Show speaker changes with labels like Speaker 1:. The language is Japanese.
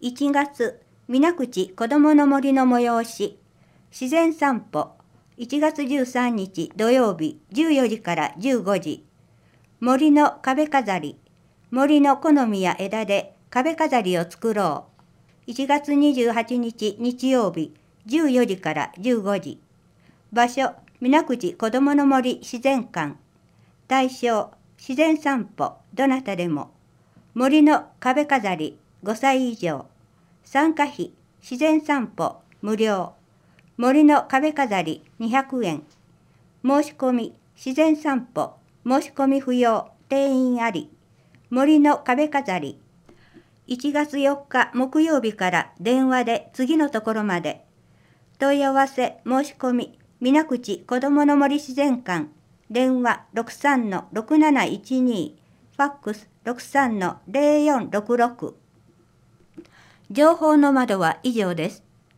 Speaker 1: 1月、水口こどもの森の催し、自然散歩、1月13日土曜日14時から15時。森の壁飾り、森の木の実や枝で壁飾りを作ろう。1月28日日曜日14時から15時。場所、水口こどもの森自然館。対象、自然散歩、どなたでも。森の壁飾り、5歳以上。参加費、自然散歩、無料。森の壁飾り、200円。申し込み、自然散歩、申し込み不要、定員あり。森の壁飾り。1月4日木曜日から電話で次のところまで。問い合わせ申し込み、水口こどもの森自然館。電話 63-6712。ファックス 63-0466。情報の窓は以上です。